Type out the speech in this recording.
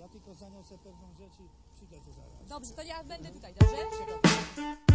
Ja tylko zaniosę pewną rzecz i przyjdę tu zaraz. Dobrze, to ja będę tutaj, dobrze? Czekam.